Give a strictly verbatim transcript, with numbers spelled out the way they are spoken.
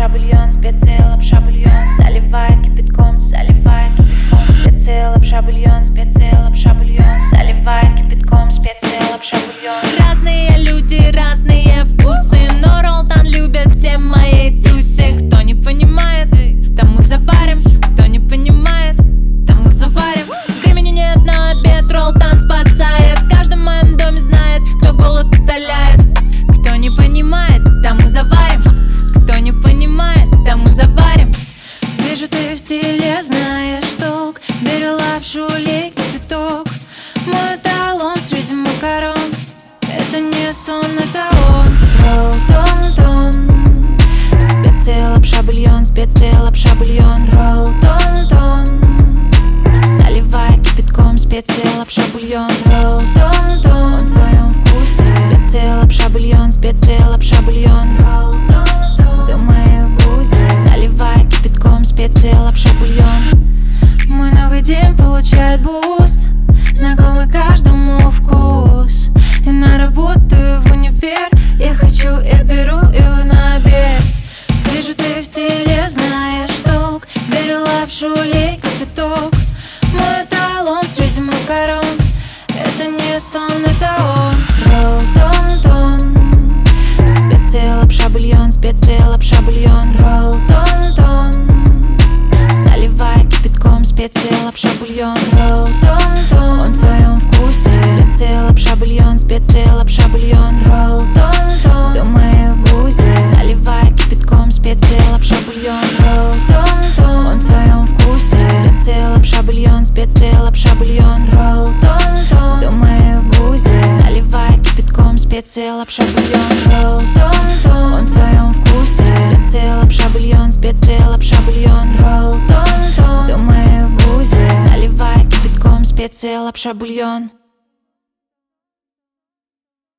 лапша бульон, специи лапша бульон, заливай кипятком, заливай кипятком, специи лапша бульон, специи лапша бульон, заливай кипятком, специи лапша бульон. Разные люди, разные вкусы, но роллтон любят все мои тюси. Кто не понимает, тому заварим, кто не понимает, тому заварим. Времени нет на обед, роллтон спасает. В каждом моем доме знает, кто голод утоляет. Кто не понимает, тому заварим, кто не понимает, тому заварим. Вижу, ты в стиле знаешь толк, бери лапшу, лей кипяток. Мой эталон среди макарон, это не сон, это он. Роллтон-тон, специи лапша бульон, специи лапша бульон. Роллтон-тон, заливай кипятком, специи лапша бульон. Роллтон-тон, в твоем вкусе, специи лапша бульон, специи лапша бульон. Роллтон-тон, в моем вкусе, заливай кипятком, специи лапша бульон. Мой новый день получает буст, знакомый каждому вкус. И на работу, и в универ я хочу, я беру его на обед. Вижу, ты в стиле знаешь толк, бери лапшу, лей кипяток. Мой эталон среди макарон, это не сон, это он. Роллтон-тон, специи лапша бульон, специи лапша бульон. Роллтон-тон, заливай кипятком, специи лапша бульон. Роллтон-тон, он в твоем вкусе, специи лапша бульон, специи лапша бульон. Роллтон-тон, в моем вузе, заливай кипятком, специи лапша бульон. Роллтон-тон, он в твоем вкусе, специи лапша бульон, специи лапша бульон. Роллтон-тон, в моем вузе, заливай кипятком, специи лапша бульон. Роллтон-тон, он в твоем вкусе, специи лапша бульон, специи лапша бульон. Роллтон-тон, в моем вузе, заливай кипятком, специи лапша бульон.